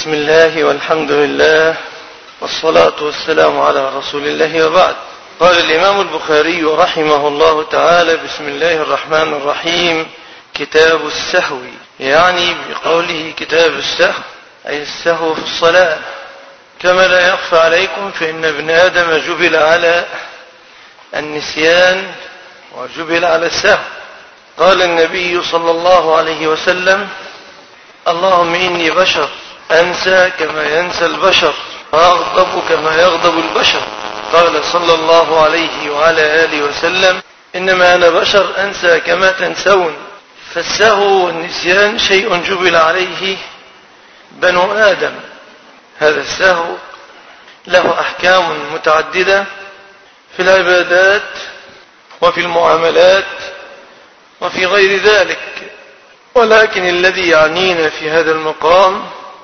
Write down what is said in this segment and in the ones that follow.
بسم الله والحمد لله والصلاة والسلام على رسول الله وبعد. قال الإمام البخاري رحمه الله تعالى: بسم الله الرحمن الرحيم. كتاب السهو، يعني بقوله كتاب السهو أي السهو في الصلاة. كما لا يخفى عليكم فإن ابن آدم جبل على النسيان وجبل على السهو. قال النبي صلى الله عليه وسلم: اللهم إني بشر أنسى كما ينسى البشر وأغضب كما يغضب البشر. قال صلى الله عليه وعلى آله وسلم: إنما أنا بشر أنسى كما تنسون. فالسهو والنسيان شيء جبل عليه بنو آدم. هذا السهو له أحكام متعددة في العبادات وفي المعاملات وفي غير ذلك، ولكن الذي يعنينا في هذا المقام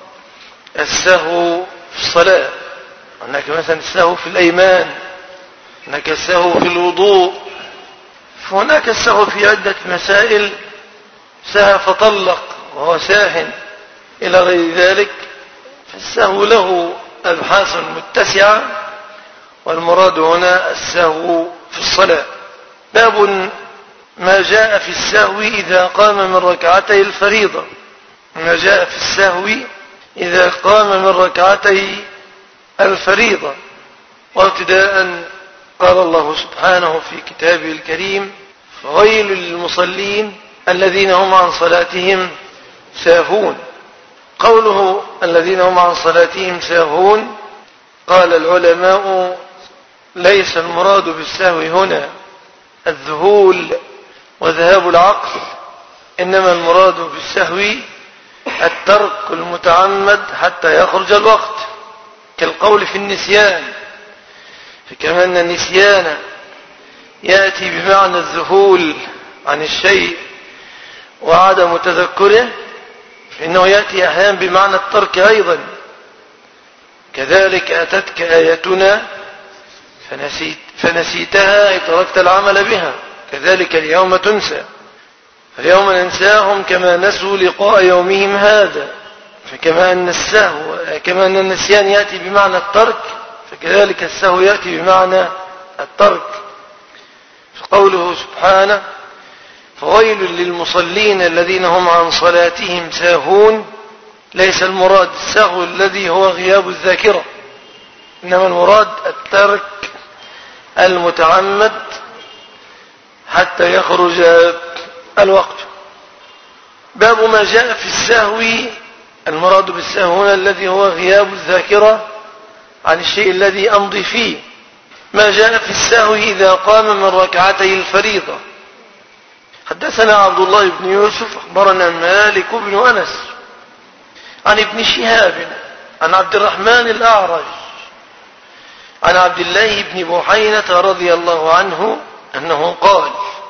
السهو في الصلاة. هناك مثلا السهو في الأيمان، هناك السهو في الوضوء، فهناك السهو في عدة مسائل. سهى فطلق وهو ساهٍ إلى غير ذلك. فالسهو له أبحاث متسعة، والمراد هنا السهو في الصلاة. باب ما جاء في السهو إذا قام من ركعتي الفريضة. ما جاء في السهو إذا قام من ركعتي الفريضة. وابتداء قال الله سبحانه في كتابه الكريم: فويل للمصلين الذين هم عن صلاتهم ساهون. قوله الذين هم عن صلاتهم ساهون، قال العلماء: ليس المراد بالسهو هنا الذهول وذهاب العقل، إنما المراد بالسهو الترك المتعمد حتى يخرج الوقت، كالقول في النسيان. فكما أن النسيان يأتي بمعنى الذهول عن الشيء وعدم تذكره، فإنه يأتي أحيانا بمعنى الترك أيضا. كذلك أتتك آياتنا فنسيتها أي تركت العمل بها، كذلك اليوم تنسى. فاليوم ننساهم كما نسوا لقاء يومهم هذا. فكما أن النسيان يأتي بمعنى الترك، فكذلك السهو يأتي بمعنى الترك. فقوله سبحانه: فويل للمصلين الذين هم عن صلاتهم ساهون، ليس المراد السهو الذي هو غياب الذاكرة، إنما المراد الترك المتعمد حتى يخرج الوقت. باب ما جاء في السهو. المراد بالسهو هنا الذي هو غياب الذاكرة عن الشيء الذي أمضي فيه. ما جاء في السهو إذا قام من ركعتي الفريضة. حدثنا عبد الله بن يوسف أخبرنا مالك بن أنس عن ابن شهاب عن عبد الرحمن الأعرج عن عبد الله بن بحينة رضي الله عنه أنه قال: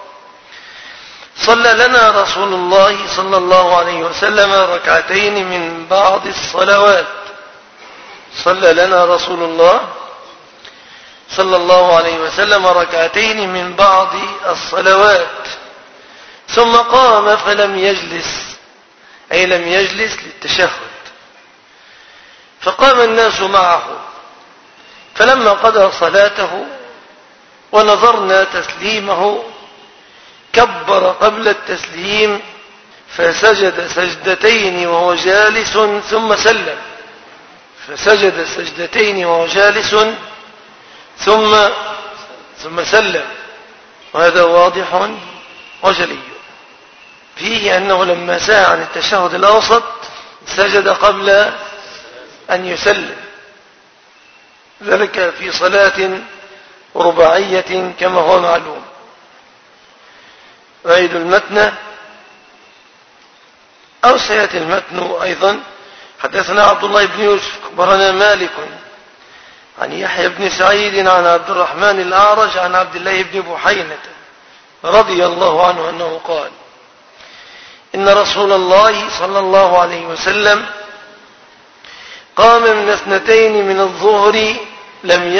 صلى لنا رسول الله صلى الله عليه وسلم ركعتين من بعض الصلوات. صلى لنا رسول الله صلى الله عليه وسلم ركعتين من بعض الصلوات، ثم قام فلم يجلس، أي لم يجلس للتشهد. فقام الناس معه، فلما قضى صلاته ونظرنا تسليمه كبر قبل التسليم فسجد سجدتين وهو جالس ثم سلم. فسجد سجدتين وهو جالس ثم سلم. وهذا واضح وجلي. فيه أنه لما سأل عن التشهد الأوسط سجد قبل أن يسلم، ذلك في صلاة رباعية كما هو معلوم. أعيد المتن أو سيأتي المتن أيضا. حدثنا عبد الله بن يوسف أخبرنا مالك عن يحيى بن سعيد عن عبد الرحمن الأعرج عن عبد الله بن بحينة رضي الله عنه أنه قال: إن رسول الله صلى الله عليه وسلم قام من اثنتين من الظهر لم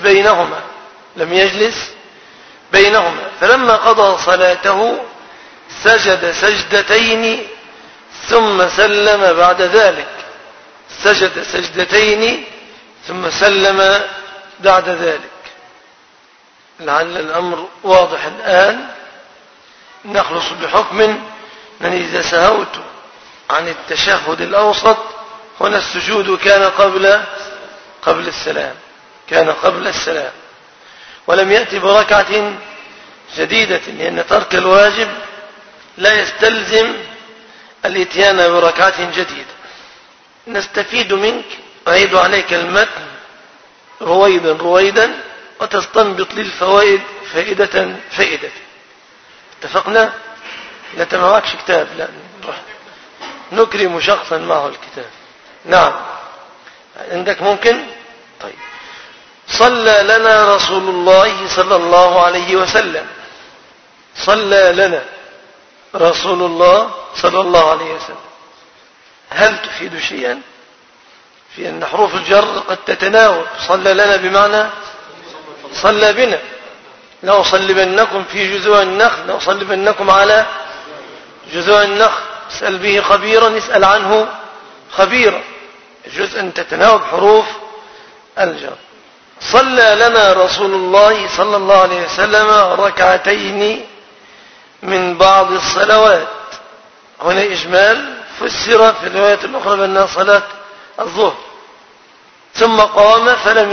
يجلس بينهما، فلما قضى صلاته سجد سجدتين ثم سلم بعد ذلك. فسجد سجدتين ثم سلم بعد ذلك. لعل الأمر واضح الآن. نخلص بحكم من إذا سهوت عن التشهد الأوسط هنا السجود كان قبل السلام، كان قبل السلام، ولم يأتي بركعة جديدة، لأن ترك الواجب لا يستلزم الاتيان بركعة جديدة. نستفيد منك، أعيد عليك المتن رويدا وتستنبط للفوائد فائدة. اتفقنا؟ لا تمعكش كتاب، لا نكرم شخصا معه الكتاب. نعم، عندك ممكن؟ طيب. صلى لنا رسول الله صلى الله عليه وسلم. صلى لنا رسول الله صلى الله عليه وسلم، هل تفيد شيئا؟ في أن حروف الجر قد تتناول. صلى لنا بمعنى صلى بنا. لو صلبنكم في جذوع النخل، لو صلبنكم على جذوع النخل، اسأل به خبيرا، اسأل عنه خبيرا. جزء أن تتناول حروف الجر. صلى لنا رسول الله صلى الله عليه وسلم ركعتين من بعض الصلوات. هنا إجمال فسر في الرواية الأخرى بأنها صلاة الظهر. ثم قام فلم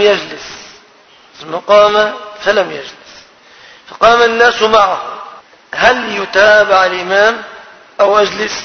يجلس، فقام الناس معه. هل يتابع الإمام أو أجلس؟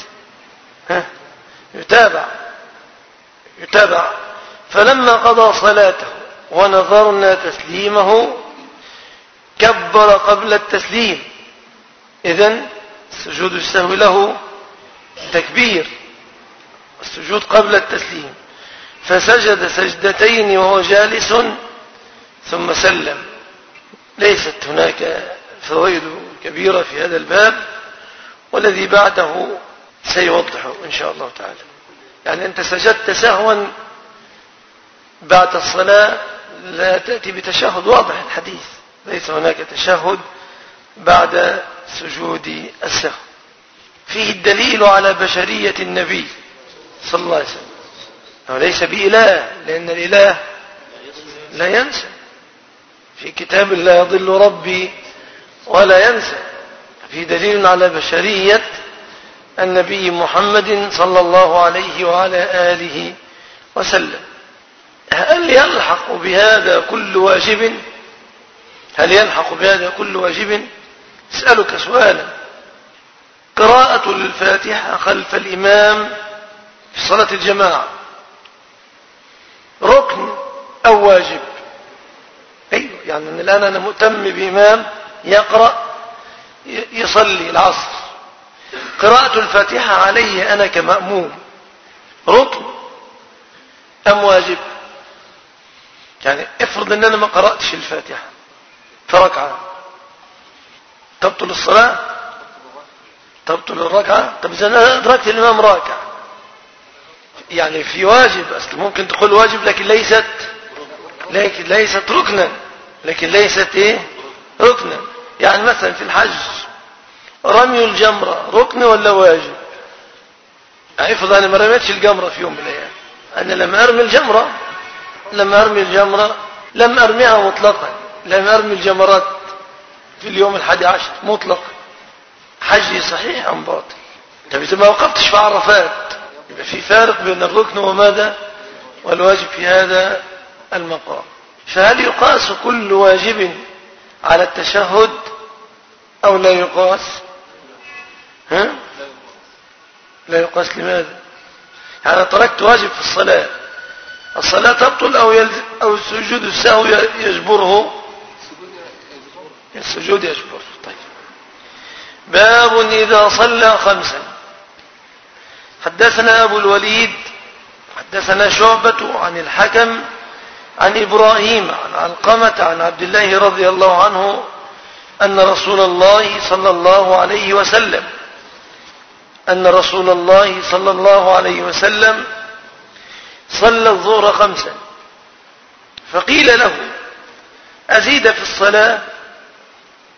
يتابع. فلما قضى صلاته ونظرنا تسليمه كبر قبل التسليم. إذن سجود السهو له تكبير، السجود قبل التسليم. فسجد سجدتين وهو جالس ثم سلم. ليست هناك فوائد كبيرة في هذا الباب، والذي بعده سيوضحه إن شاء الله تعالى. يعني أنت سجدت سهوا بعد الصلاة، لا تأتي بتشهد، واضح الحديث، ليس هناك تشهد بعد سجود السهو. فيه الدليل على بشرية النبي صلى الله عليه وسلم، هو ليس بإله، لأن الإله لا ينسى. في كتاب لا يضل ربي ولا ينسى. في دليل على بشرية النبي محمد صلى الله عليه وعلى آله وسلم. هل يلحق بهذا كل واجب؟ اسألك سؤالا. قراءة الفاتحة خلف الإمام في صلاة الجماعة ركن أو واجب؟ أيوة، يعني الآن أنا مهتم بإمام يقرأ يصلي العصر، قراءة الفاتحة علي أنا كمأموم ركن أم واجب؟ يعني افرض أن أنا ما قرأتش الفاتحة فركعة، تبطل الصلاة؟ تبطل الركعة؟ طب إذا أنا أدركت الإمام راكع، يعني في واجب، أصل ممكن تقول واجب لكن ليست ركنا، ركنا. يعني مثلا في الحج رمي الجمرة ركن ولا واجب؟ افرض أنا ما رميتش الجمرة في يوم من الأيام، أنا لم أرمي الجمرة لم أرميها مطلقا، لم أرمي الجمرات في اليوم 11 مطلقا، حجي صحيح أم باطل؟ طب إذا ما وقفتش في عرفات يبقى في فارق بين الركن وماذا والواجب في هذا المقام. فهل يقاس كل واجب على التشهد أو لا يقاس؟ لا يقاس. لماذا؟ يعني طرقت واجب في الصلاة تبطل أو سجود السهو يجبره؟ السجود يجبره. طيب. باب إذا صلى 5. حدثنا أبو الوليد حدثنا شعبة عن الحكم عن إبراهيم عن علقمة عن عبد الله رضي الله عنه أن رسول الله صلى الله عليه وسلم صلى الظهر 5، فقيل له أزيد في الصلاة؟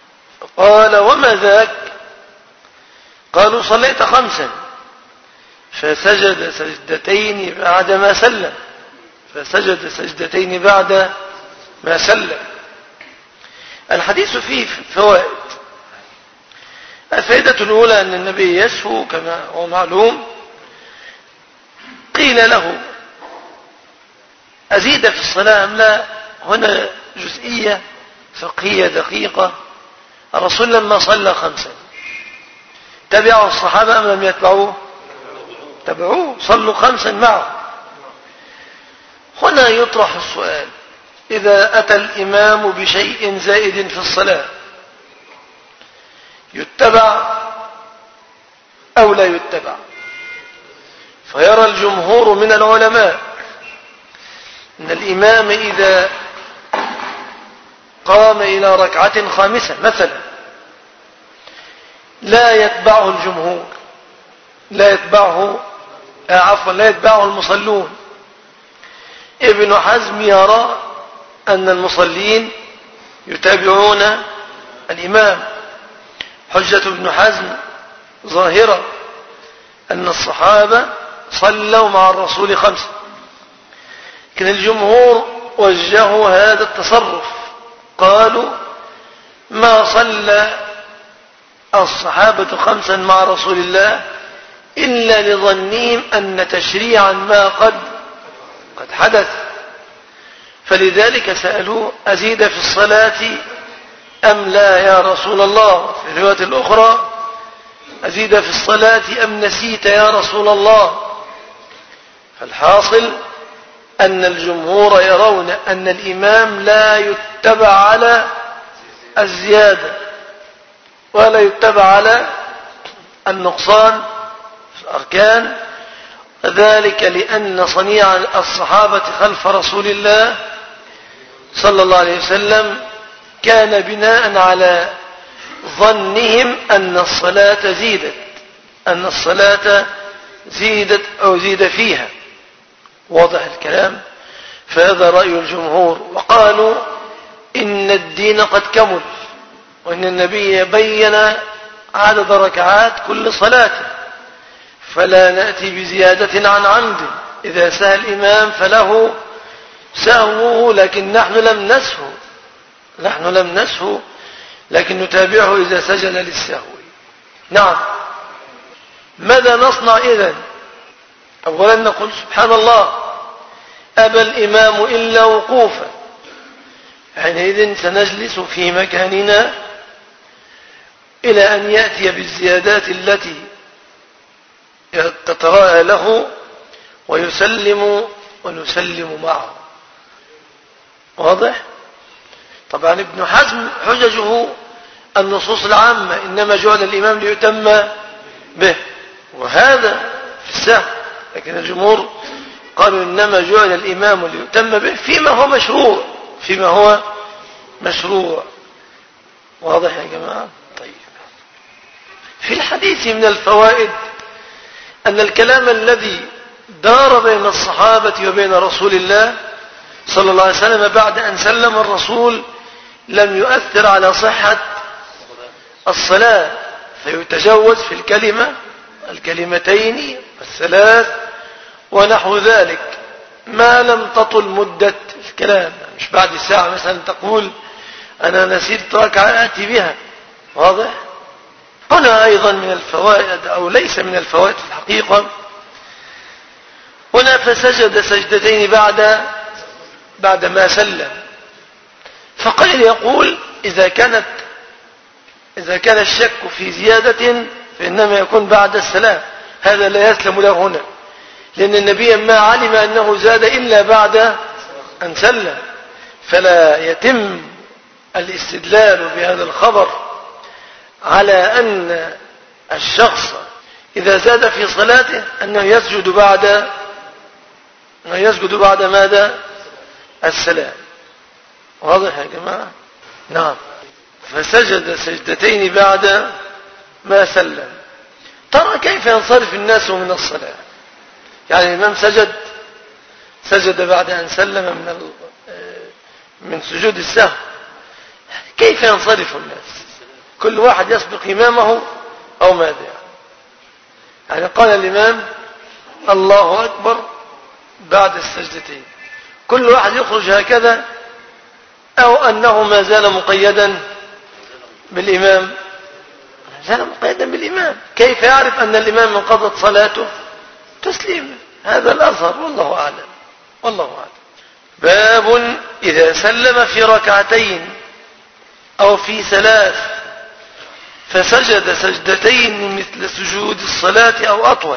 قال وما ذاك؟ قالوا صليت 5، فسجد سجدتين بعد ما سلم، فسجد سجدتين بعد ما سلم. الحديث فيه فوائد. الفائدة الأولى أن النبي يسهو كما هو معلوم. قيل له أزيد في الصلاة أم لا؟ هنا جزئية فقهية دقيقة. الرسول لما صلى 5 تبعه الصحابة أم لم يتبعوه؟ تبعوه، صلوا 5 معه. هنا يطرح السؤال: إذا أتى الإمام بشيء زائد في الصلاة يتبع أو لا يتبع؟ فيرى الجمهور من العلماء أن الإمام إذا قام إلى ركعة خامسة مثلا لا يتبعه الجمهور، لا يتبعه المصلون. ابن حزم يرى أن المصلين يتابعون الإمام. حجة ابن حزم ظاهرة أن الصحابة صلوا مع الرسول 5، لكن الجمهور وجهوا هذا التصرف، قالوا ما صلى الصحابة 5 مع رسول الله إلا لظنهم أن تشريعا ما قد حدث، فلذلك سألوه: أزيد في الصلاة أم لا يا رسول الله؟ في الرواية الأخرى: أزيد في الصلاة أم نسيت يا رسول الله؟ فالحاصل أن الجمهور يرون أن الإمام لا يتبع على الزيادة ولا يتبع على النقصان في الأركان، ذلك لأن صنيع الصحابة خلف رسول الله صلى الله عليه وسلم كان بناء على ظنهم أن الصلاة زيدت أو زيد فيها. واضح الكلام؟ فهذا رأي الجمهور. وقالوا إن الدين قد كمل، وإن النبي بين عدد ركعات كل صلاة، فلا نأتي بزيادة عن عمد. إذا سهى الإمام فله سهوه، لكن نحن لم نسهو لكن نتابعه إذا سجد للسهو. نعم. ماذا نصنع إذن؟ أولا نقول سبحان الله، أبى الإمام إلا وقوفا، حينئذ سنجلس في مكاننا إلى أن يأتي بالزيادات التي تتراءى له ويسلم ونسلم معه. واضح؟ طبعا ابن حزم حججه النصوص العامة، إنما جعل الإمام ليتم به، وهذا في السهو. لكن الجمهور قالوا إنما جعل الإمام ليتم به فيما هو مشروع. واضح يا جماعة؟ طيب. في الحديث من الفوائد أن الكلام الذي دار بين الصحابة وبين رسول الله صلى الله عليه وسلم بعد أن سلم الرسول لم يؤثر على صحة الصلاة، فيتجوز في الكلمتين والثلاث ونحو ذلك ما لم تطل مدة الكلام. مش بعد الساعة مثلا تقول أنا نسيت ركعة آتي بها. واضح؟ هنا أيضا من الفوائد، أو ليس من الفوائد في الحقيقة، هنا فسجد سجدتين بعد ما سلم. فقيل يقول إذا كان الشك في زيادة فإنما يكون بعد السلام، هذا لا يسلم له هنا، لأن النبي ما علم أنه زاد إلا بعد أن سلم، فلا يتم الاستدلال بهذا الخبر على أن الشخص إذا زاد في صلاته أنه يسجد بعد ماذا؟ السلام. واضح يا جماعة؟ نعم. فسجد سجدتين بعد ما سلم. ترى كيف ينصرف الناس من الصلاة؟ يعني الإمام سجد بعد أن سلم من سجود السهو، كيف ينصرف الناس؟ كل واحد يسبق إمامه أو ماذا؟ يعني قال الإمام الله أكبر بعد السجدتين. كل واحد يخرج هكذا أو أنه ما زال مقيدا بالإمام؟ ما زال مقيدا بالإمام. كيف يعرف أن الإمام انقضت صلاته؟ تسليم. هذا الأظهر والله أعلم. والله أعلم. باب إذا سلم في ركعتين أو في ثلاث فسجد سجدتين مثل سجود الصلاة أو أطول.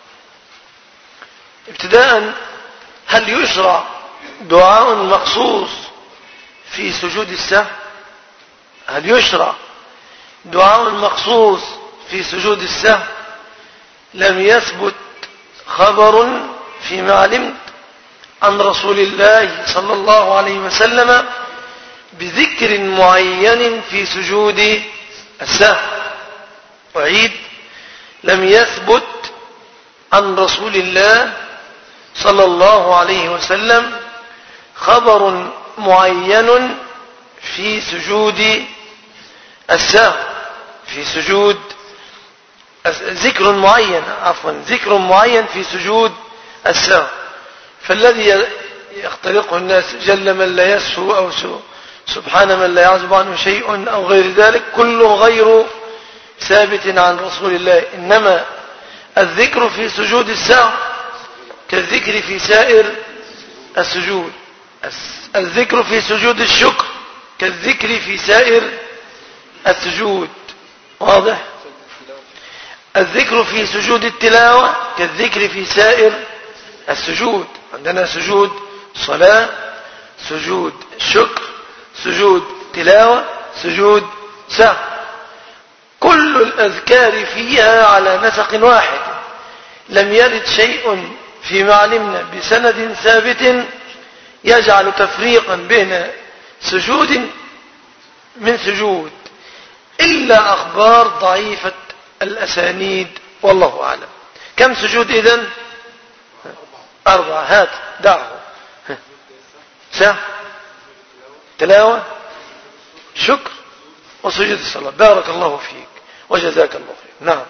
ابتداء، هل يشرع دعاء مخصوص في سجود السهو؟ هل يشرع دعاء مخصوص في سجود السهو؟ لم يثبت خبر فيما علمت عن رسول الله صلى الله عليه وسلم بذكر معين في سجود السهو. أعيد: لم يثبت عن رسول الله صلى الله عليه وسلم خبر معين في سجود السهو، في سجود ذكر معين في سجود السهو. فالذي يختلقه الناس جل من لا يسهو أو سبحان من لا يعزب عنه شيء أو غير ذلك كله غير ثابت عن رسول الله. إنما الذكر في سجود السهو كالذكر في سائر السجود. الذكر في سجود الشكر كالذكر في سائر السجود. واضح؟ الذكر في سجود التلاوة كالذكر في سائر السجود. عندنا سجود صلاة، سجود شكر، سجود تلاوة، سجود سهو. كل الأذكار فيها على نسق واحد. لم يرد شيء فيما علمنا بسند ثابت يجعل تفريقا بين سجود من سجود إلا أخبار ضعيفة الأسانيد والله أعلم. كم سجود إذن؟ 4. هات دعه. سهو، تلاوة، شكر، وسجود الصلاة. بارك الله فيك وجزاك الله خير. نعم.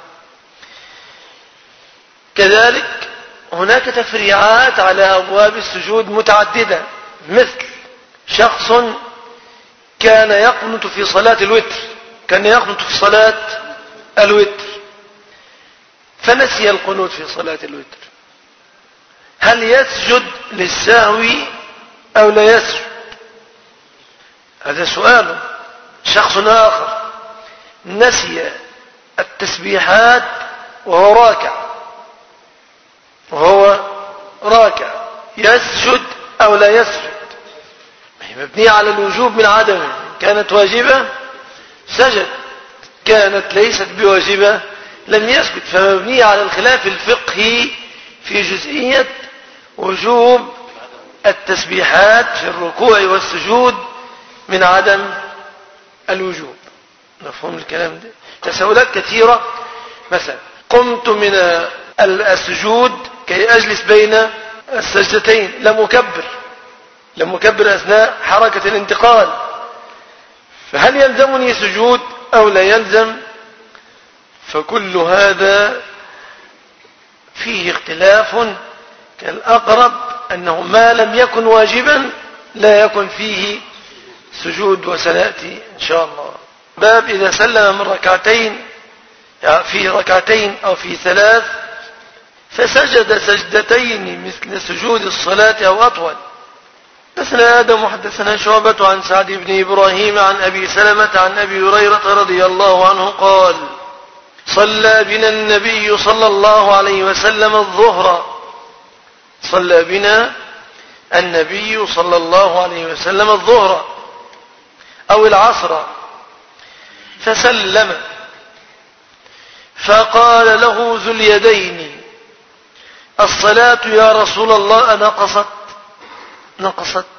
كذلك هناك تفريعات على أبواب السجود متعددة، مثل شخص كان يقنت في صلاة الوتر، فنسي القنوت في صلاة الوتر. هل يسجد للسهو أو لا يسجد؟ هذا سؤال. شخص آخر نسي التسبيحات وهو راكع، يسجد أو لا يسجد؟ مبنية على الوجوب من عدمه. كانت واجبة سجد، كانت ليست بواجبة لم يسجد. فمبنية على الخلاف الفقهي في جزئية وجوب التسبيحات في الركوع والسجود من عدم الوجوب. مفهوم الكلام ده؟ تساؤلات كثيرة. مثلا قمت من السجود كي أجلس بين السجدتين، لم أكبر أثناء حركة الانتقال، فهل يلزمني سجود أو لا يلزم؟ فكل هذا فيه اختلاف. كالأقرب أنه ما لم يكن واجبا لا يكن فيه سجود، وسنأتي إن شاء الله. باب إذا سلم من ركعتين، في ركعتين أو في ثلاث فسجد سجدتين مثل سجود الصلاة أو أطول. حدثنا آدم وحدثنا شعبة عن سعد بن إبراهيم عن أبي سلمة عن أبي هريرة رضي الله عنه قال: صلى بنا النبي صلى الله عليه وسلم الظهر، صلى بنا النبي صلى الله عليه وسلم الظهر أو العصر، فسلم فقال له ذو اليدين: الصلاة يا رسول الله نقصت.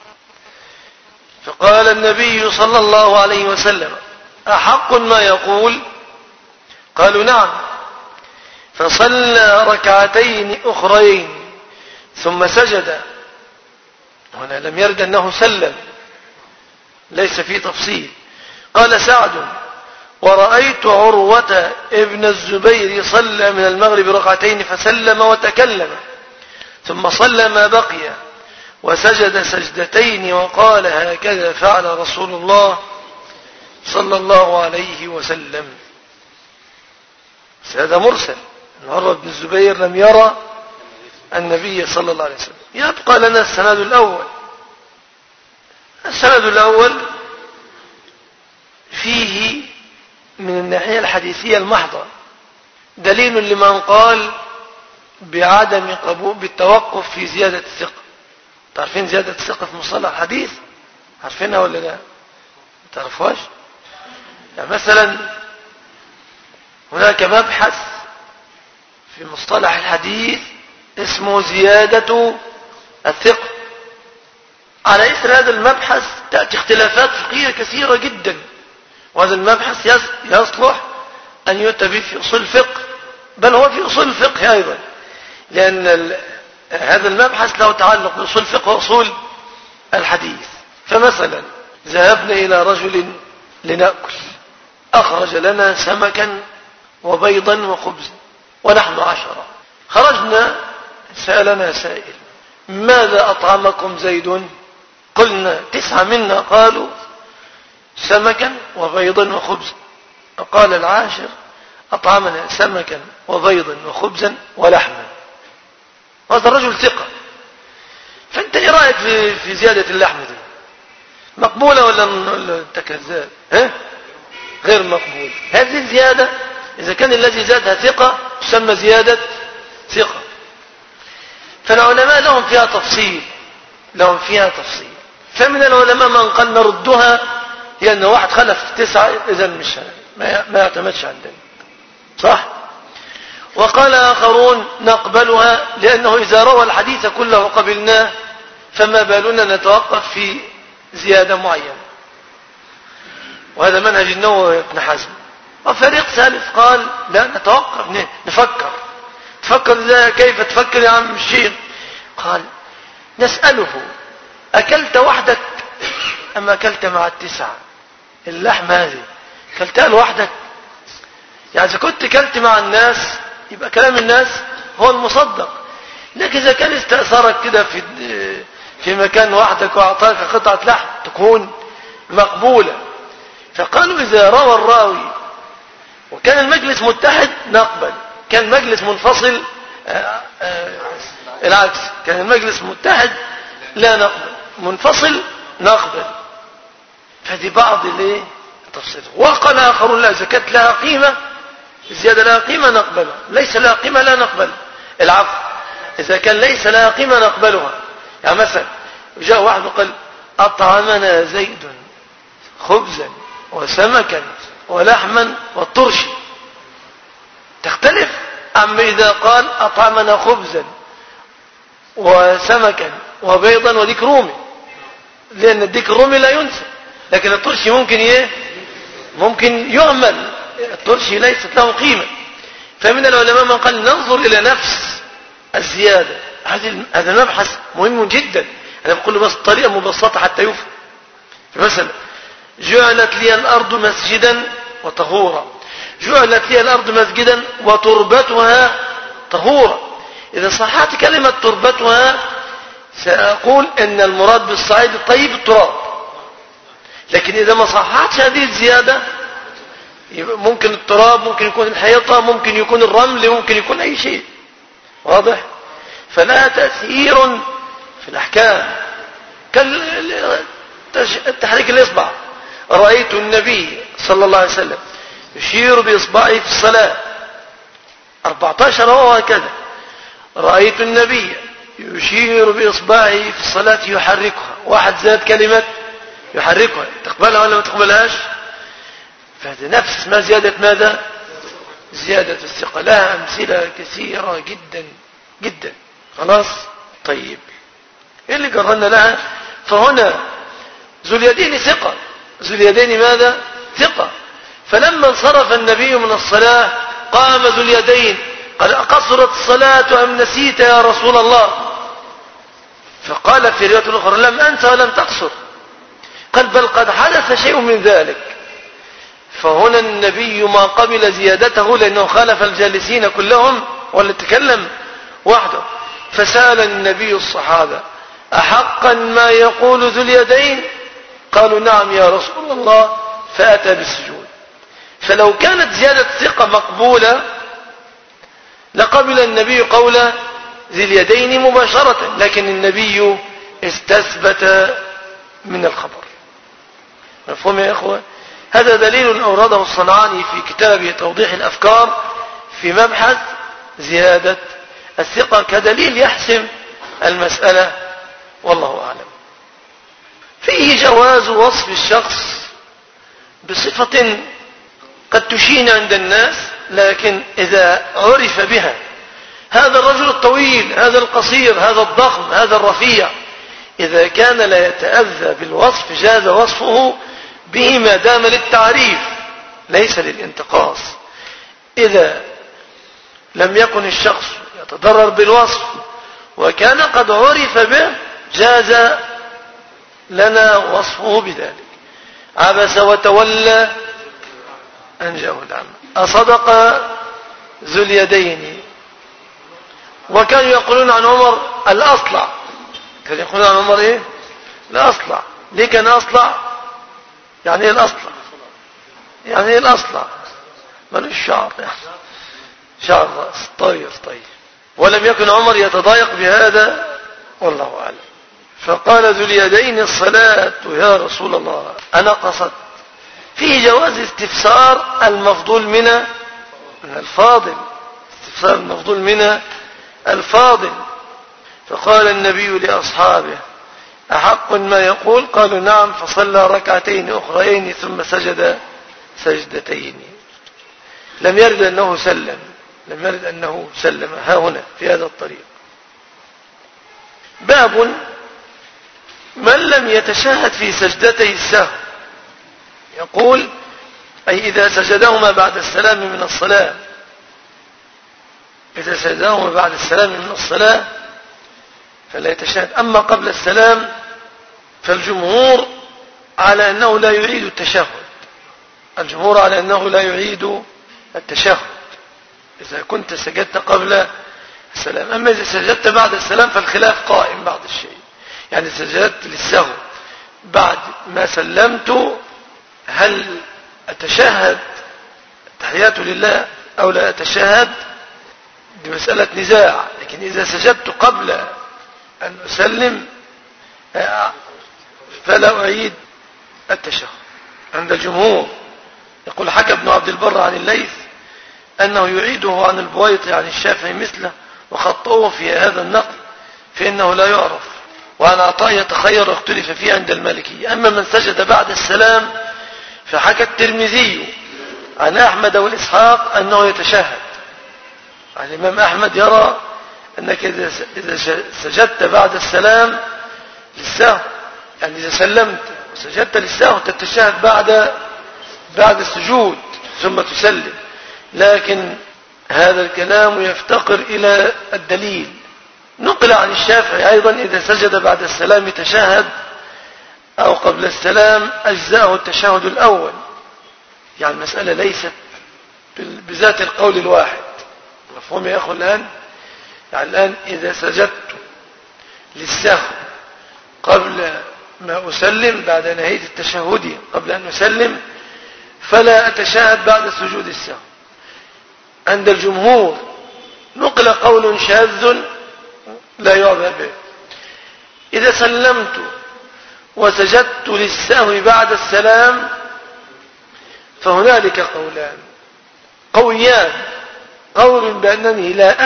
فقال النبي صلى الله عليه وسلم: أحق ما يقول؟ قالوا: نعم. فصلى ركعتين أخرين ثم سجد. هنا لم يرد أنه سلم، ليس فيه تفصيل. قال سعد: ورأيت عروة ابن الزبير صلى من المغرب ركعتين فسلم وتكلم ثم صلى ما بقي وسجد سجدتين وقال هكذا فعل رسول الله صلى الله عليه وسلم. هذا مرسل. عروة بن الزبير لم يرى النبي صلى الله عليه وسلم. يبقى لنا السند الأول. السند الأول فيه من الناحية الحديثية المحضة دليل لمن قال بعدم قبول بالتوقف في زيادة الثقة. تعرفين زيادة الثقة في مصطلح الحديث؟ عارفينها ولا لا؟ تعرفوهاش؟ يعني مثلا هناك مبحث في مصطلح الحديث اسمه زيادة الثقة. على إثر هذا المبحث تأتي اختلافات فقهية كثيرة جدا، وهذا المبحث يصلح أن يؤتى في أصول الفقه، بل هو في أصول الفقه أيضا، لأن هذا المبحث له تعلق بأصول الفقه وأصول الحديث. فمثلا ذهبنا إلى رجل لنأكل، أخرج لنا سمكا وبيضا وخبزا ونحن 10. خرجنا سألنا سائل ماذا أطعمكم زيد؟ قلنا 9 منا قالوا سمكا وبيضا وخبزا. قال العاشر أطعمنا سمكا وبيضا وخبزا ولحما. هذا الرجل ثقة. فأنت إيه رأيك في زيادة اللحم دي؟ مقبولة ولا أنت كذاب؟ غير مقبول. هذه الزيادة إذا كان الذي زادها ثقة تسمى زيادة ثقة. فالعلماء لهم فيها تفصيل. فمن العلماء من قال نردها، لأن واحد خلف 9 إذا مش ما يعتمدش على ذلك، صح؟ وقال آخرون نقبلها، لأنه إذا روى الحديث كله قبلناه فما بالنا نتوقف في زيادة معينة. وهذا منهج النووي ابن حزم. وفريق ثالث قال لا نتوقف، تفكر ازاي؟ كيف تفكر يا عم الشيخ؟ قال نسأله أكلت وحدك أم أكلت مع 9؟ اللحمة هذه أكلتها لوحدك؟ يعني إذا كنت أكلت مع الناس يبقى كلام الناس هو المصدق، لكن إذا كان استأثرك كده في مكان وحدك وأعطاك قطعة لحم تكون مقبولة. فقالوا إذا روى الراوي وكان المجلس متحد نقبل، كان المجلس منفصل العكس، كان المجلس متحد لا نقبل، منفصل نقبل. فهذه بعض التفصيل. وقال آخرون لا، إذا كانت لها قيمة الزيادة لها قيمة نقبلها، ليس لها قيمة لا نقبل. العفو، إذا كان ليس لها قيمة نقبلها. يعني مثلا جاء واحد وقال أطعمنا زيد خبزا وسمكا ولحما والطرش، تختلف عما إذا قال أطعمنا خبزا وسمكا وبيضا وديك رومي، لأن الديك الرومي لا ينسى، لكن الطرش ممكن يعمل، الطرش ليست له قيمة. فمن العلماء من قال ننظر إلى نفس الزيادة. هذا المبحث مهم جدا، أنا بقول بس طريقة مبسطة حتى يفهم. مثلا جعلت لي الأرض مسجدا وطهورا، جعلت لي الأرض مسجدا وتربتها طهورا. إذا صحت كلمة تربتها سأقول أن المراد بالصعيد الطيب التراب، لكن إذا ما صحتش هذه الزيادة ممكن التراب، ممكن يكون الحيطة، ممكن يكون الرمل، ممكن يكون أي شيء. واضح؟ فلا تأثير في الأحكام كالتحريك الإصبع. رأيت النبي صلى الله عليه وسلم يشير بإصبعه في الصلاة 14 وهكذا. رأيت النبي يشير بإصبعه في الصلاة يحركها. واحد زاد كلمة يحركها، تقبلها ولا ما تقبلهاش؟ فهذا نفس ما زيادة ماذا؟ زيادة الثقة. لها أمثلة كثيرة جدا جدا. خلاص؟ طيب إيه اللي قررنا لها؟ فهنا ذو اليدين ثقة. ذو اليدين ماذا؟ ثقة. فلما انصرف النبي من الصلاة قام ذو اليدين قال أقصرت الصلاة أم نسيت يا رسول الله؟ فقال في رواية أخرى لم أنت ولم تقصر. قال بل قد حدث شيء من ذلك. فهنا النبي ما قبل زيادته لأنه خالف الجالسين كلهم واللي تكلم وحده. فسأل النبي الصحابة: أحقا ما يقول ذو اليدين؟ قالوا: نعم يا رسول الله. فأتى بالسجود. فلو كانت زيادة ثقة مقبولة لقبل النبي قول ذي اليدين مباشرة، لكن النبي استثبت من الخبر. مفهوم يا إخوة؟ هذا دليل أورده الصنعاني في كتابه توضيح الأفكار في مبحث زيادة الثقة كدليل يحسم المسألة، والله أعلم. فيه جواز وصف الشخص بصفة قد تشين عند الناس، لكن إذا عرف بها: هذا الرجل الطويل، هذا القصير، هذا الضخم، هذا الرفيع، إذا كان لا يتأذى بالوصف جاز وصفه به ما دام للتعريف ليس للانتقاص. إذا لم يكن الشخص يتضرر بالوصف وكان قد عرف به جاز لنا وصفه بذلك. عبس وتولى أن جاءه الأعمى، أصدق ذو اليدين. وكانوا يقولون عن عمر الأصلع، كانوا يقولون عن عمر إيه؟ الأصلع. ليه كان أصلع؟ يعني إيه الأصلع؟ يعني إيه الأصلع؟ من الشعر يعني شعر رأس طير. ولم يكن عمر يتضايق بهذا، والله أعلم. فقال ذو اليدين: الصلاة يا رسول الله، أنا قصدت. فيه جواز استفسار المفضول من الفاضل، استفسار المفضول من الفاضل. فقال النبي لأصحابه: أحق ما يقول؟ قالوا: نعم. فصلى ركعتين أخرين ثم سجد سجدتين. لم يرد أنه سلم ها هنا في هذا الطريق. باب من لم يتشهد في سجدتي السهو. يقول: أي إذا سجدهما بعد السلام من الصلاة، إذا سجدهما بعد السلام من الصلاة فلا يتشهد. أما قبل السلام فالجمهور على أنه لا يعيد التشهد. الجمهور على أنه لا يعيد التشهد إذا كنت سجدت قبل السلام. أما إذا سجدت بعد السلام فالخلاف قائم بعض الشيء. يعني سجدت للسهو بعد ما سلمت، هل أتشهد تحيات لله أو لا أتشهد؟ دي مسألة نزاع. لكن إذا سجدت قبل أن أسلم فلا أعيد التشهد عند الجمهور. يقول: حكى ابن عبد البر عن الليث أنه يعيده عن البويطي عن الشافعي مثله، وخطأه في هذا النقل فإنه لا يعرف. وعن عطاء يتخير واختلف فيه عند المالكي. أما من سجد بعد السلام فحكى الترمذي عن أحمد والإسحاق أنه يتشهد. الإمام أحمد يرى أنك إذا سجدت بعد السلام للسهو، يعني إذا سلمت وسجدت للسهو تتشهد بعد السجود ثم تسلم. لكن هذا الكلام يفتقر إلى الدليل. نقل عن الشافعي أيضا: إذا سجد بعد السلام تشهد أو قبل السلام أجزاءه التشهد الأول. يعني المسألة ليست بذات القول الواحد. مفهوم يا أخو الآن؟ يعني الآن إذا سجدت للسهو قبل ما أسلم، بعد نهاية التشهد قبل أن أسلم، فلا أتشهد بعد سجود السهو. عند الجمهور نقل قول شاذ لا يعبأ به: إذا سلمت وسجدت للسهو بعد السلام فهنالك قولان قويان: قول بأنني لا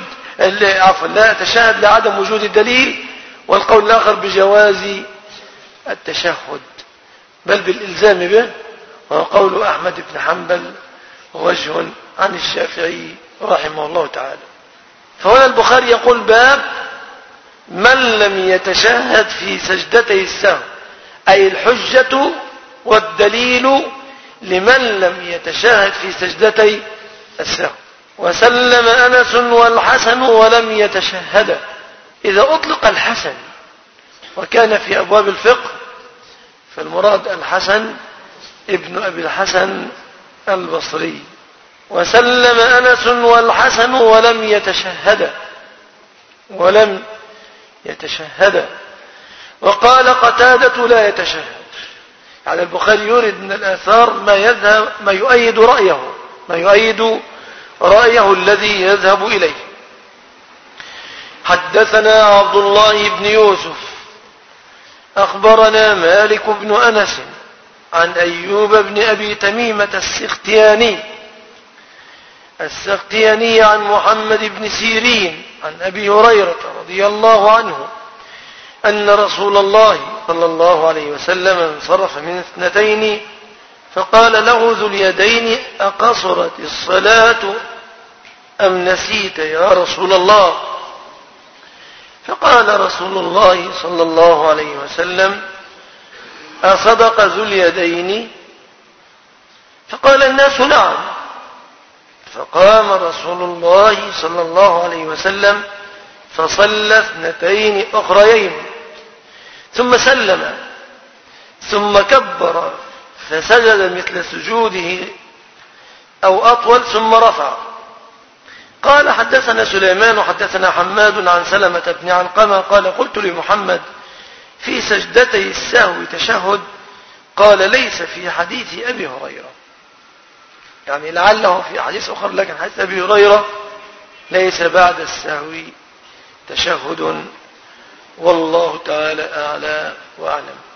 أتشهد لعدم وجود الدليل، والقول الآخر بجواز التشهد بل بالإلزام به، وهو قول أحمد بن حنبل ووجه عن الشافعي رحمه الله تعالى. فهنا البخاري يقول: باب من لم يتشهد في سجدتي السهو، أي الحجة والدليل لمن لم يتشهد في سجدتي السهو. وسلم أنس والحسن ولم يتشهد. إذا أطلق الحسن وكان في أبواب الفقه فالمراد الحسن ابن أبي الحسن البصري. وسلم أنس والحسن ولم يتشهد. وقال قتادة لا يتشهد. يعني البخاري يريد من الآثار ما يؤيد رأيه الذي يذهب إليه. حدثنا عبد الله بن يوسف أخبرنا مالك بن أنس عن أيوب بن أبي تميمة السختياني عن محمد بن سيرين عن أبي هريرة رضي الله عنه أن رسول الله صلى الله عليه وسلم انصرف من 2 فقال له ذو اليدين أقصرت الصلاة أم نسيت يا رسول الله؟ فقال رسول الله صلى الله عليه وسلم أصدق ذو اليدين؟ فقال الناس نعم. فقام رسول الله صلى الله عليه وسلم فصلى 2 أخريين ثم سلم ثم كبر فسجد مثل سجوده أو أطول ثم رفع. قال حدثنا سليمان وحدثنا حماد عن سلمة بن علقمة قال قلت لمحمد في سجدتي السهو تشهد؟ قال ليس في حديث أبي هريرة، يعني لعله في حديث أخر، لكن حديث أبي هريرة ليس بعد السهو تشهد. والله تعالى أعلى وأعلم.